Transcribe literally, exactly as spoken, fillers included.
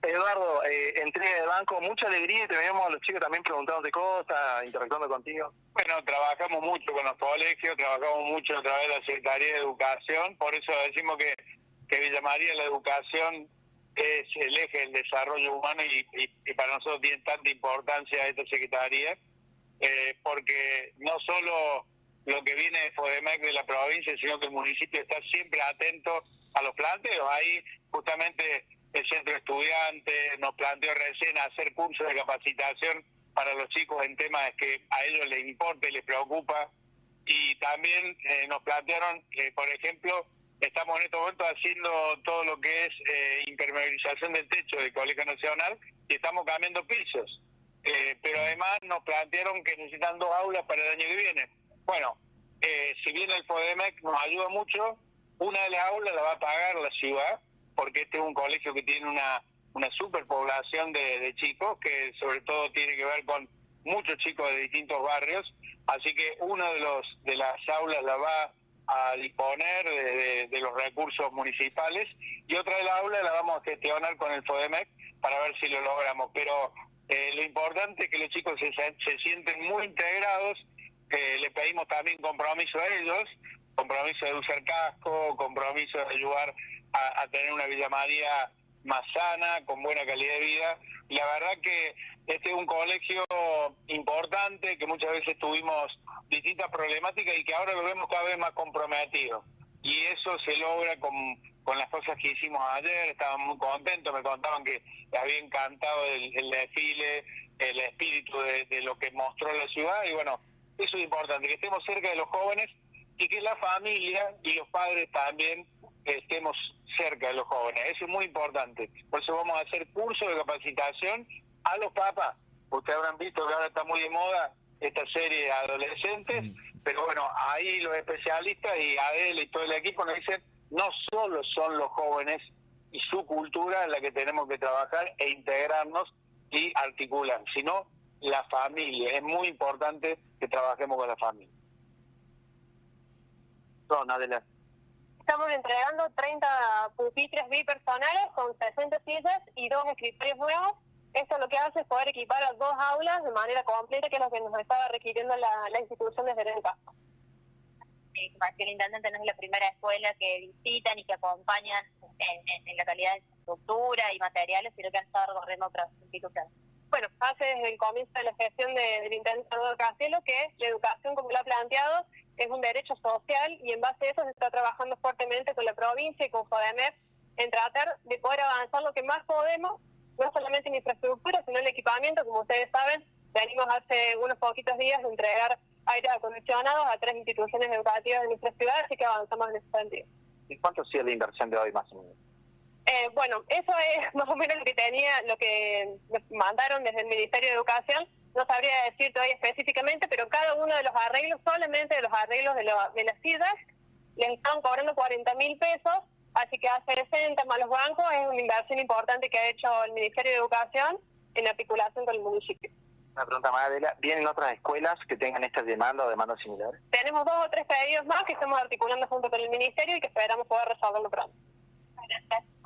Eduardo, eh, entré del banco, mucha alegría y teníamos a los chicos también preguntándote cosas, interactuando contigo. Bueno, trabajamos mucho con los colegios, trabajamos mucho a través de la Secretaría de Educación, por eso decimos que, que Villa María, la educación es el eje del desarrollo humano y, y, y para nosotros tiene tanta importancia esta Secretaría, eh, porque no solo lo que viene de FODEMEC de la provincia, sino que el municipio está siempre atento a los planteos. Ahí justamente el centro estudiante nos planteó recién hacer cursos de capacitación para los chicos en temas que a ellos les importa y les preocupa, y también eh, nos plantearon, eh, por ejemplo, estamos en estos momentos haciendo todo lo que es eh, impermeabilización del techo del Colegio Nacional y estamos cambiando pisos, eh, pero además nos plantearon que necesitan dos aulas para el año que viene. Bueno, eh, si bien el FODEMEC nos ayuda mucho, una de las aulas la va a pagar la ciudad, porque este es un colegio que tiene una una superpoblación de, de chicos, que sobre todo tiene que ver con muchos chicos de distintos barrios, así que una de los de las aulas la va a disponer de, de, de los recursos municipales y otra de las aulas la vamos a gestionar con el FODEMEC para ver si lo logramos, pero eh, lo importante es que los chicos se, se sienten muy integrados, eh, le pedimos también compromiso a ellos, compromiso de usar casco, compromiso de ayudar a, a tener una Villa María más sana, con buena calidad de vida. Y la verdad que este es un colegio importante, que muchas veces tuvimos distintas problemáticas y que ahora lo vemos cada vez más comprometido. Y eso se logra con, con las cosas que hicimos ayer, estaban muy contentos, me contaban que les había encantado el, el desfile, el espíritu de, de lo que mostró la ciudad, y bueno, eso es importante, que estemos cerca de los jóvenes y que la familia y los padres también estemos cerca de los jóvenes. Eso es muy importante. Por eso vamos a hacer cursos de capacitación a los papás. Ustedes habrán visto que ahora está muy de moda esta serie de adolescentes, pero bueno, ahí los especialistas y Adel y todo el equipo nos dicen, no solo son los jóvenes y su cultura en la que tenemos que trabajar e integrarnos y articular, sino la familia. Es muy importante que trabajemos con la familia. Son, adelante. Estamos entregando treinta pupitres bipersonales con sesenta sillas y dos escritorios nuevos. Esto lo que hace es poder equipar a dos aulas de manera completa, que es lo que nos estaba requiriendo la, la institución desde el paso. Eh, el intendente no es la primera escuela que visitan y que acompañan en, en, en la calidad de estructura y materiales, sino que han estado recorriendo otras instituciones. Bueno, hace desde el comienzo de la gestión de, del intendente Eduardo Castelo que la educación, como lo ha planteado, es un derecho social, y en base a eso se está trabajando fuertemente con la provincia y con FODEMEC en tratar de poder avanzar lo que más podemos, no solamente en infraestructura, sino en equipamiento. Como ustedes saben, venimos hace unos poquitos días de entregar aire acondicionados a tres instituciones educativas de nuestra ciudad, así que avanzamos en ese sentido. ¿Y cuánto ha sido la inversión de hoy más o menos? Eh, bueno, eso es más o menos lo que tenía, lo que nos mandaron desde el Ministerio de Educación. No sabría decir todavía específicamente, pero cada uno de los arreglos, solamente de los arreglos de, lo, de las sillas, les están cobrando cuarenta mil pesos, así que hace sesenta más los bancos, es una inversión importante que ha hecho el Ministerio de Educación en articulación con el municipio. Una pregunta más, Adela, ¿vienen otras escuelas que tengan estas demandas o demandas similares? Tenemos dos o tres pedidos más que estamos articulando junto con el Ministerio y que esperamos poder resolverlo pronto. Gracias.